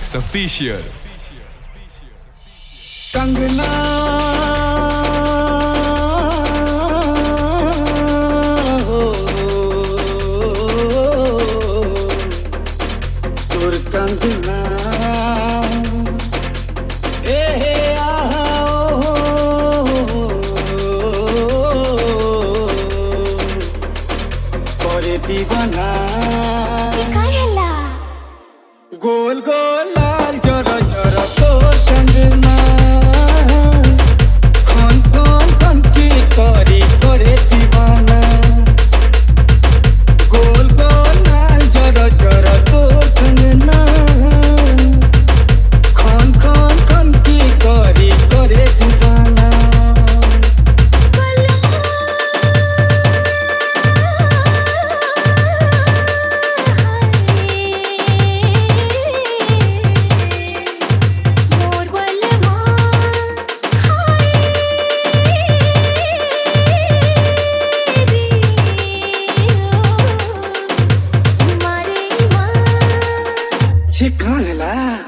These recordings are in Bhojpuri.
Remix Official. कंगना तोर कंगना करे दीवाना गोल गोल लाल जरा जरा तोर कंगना कौन कौन कौन की करे करे दीवाना गोल गोल लाल जरा जरा तोर कंगना कौन कौन कौन की करे करे दीवाना छिकाला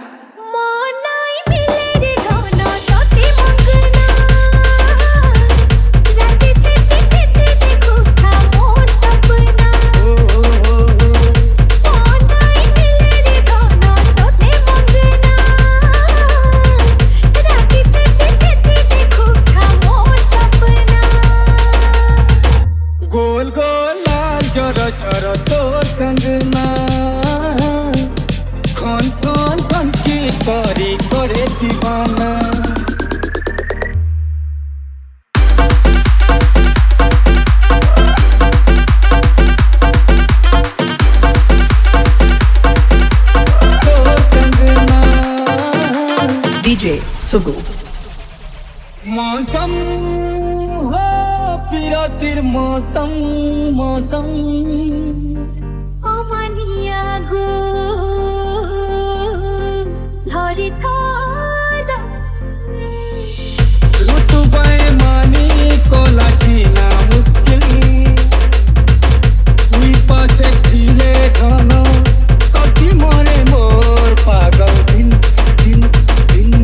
गोल गोल लाल जरा जरा तोर कंगना कौन कौन कौन की करे करे दीवाना तोर कंगना DJ Sugu. मौसम हो पिरतिर मौसम मौसम ऋतुबे मानी कोला जीना मुश्किल हुई पासे खिले घना कति मरे मोर पागल दिन दिन दिन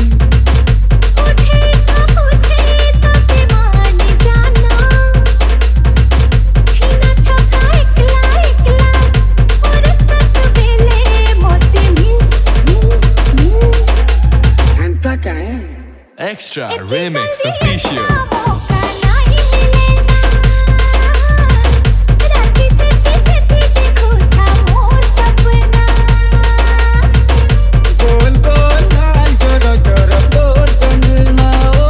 क्या है Extra Remix Official. गोल गोल लाल जरा जरा तोर कंगना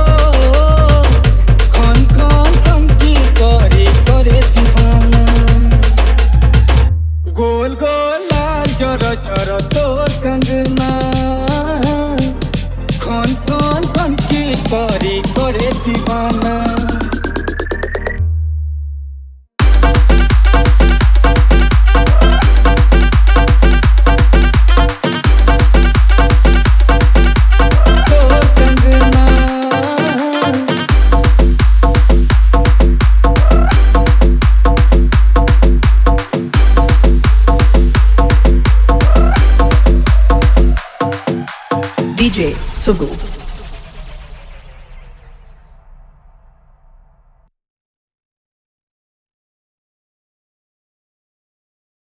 कौन कौन कौन की करे करे दीवाना गोल गोल लाल जरा जरा तोर कंगना कौन कौन कौन की करे करे दीवाना तोर कंगना DJ Sugu.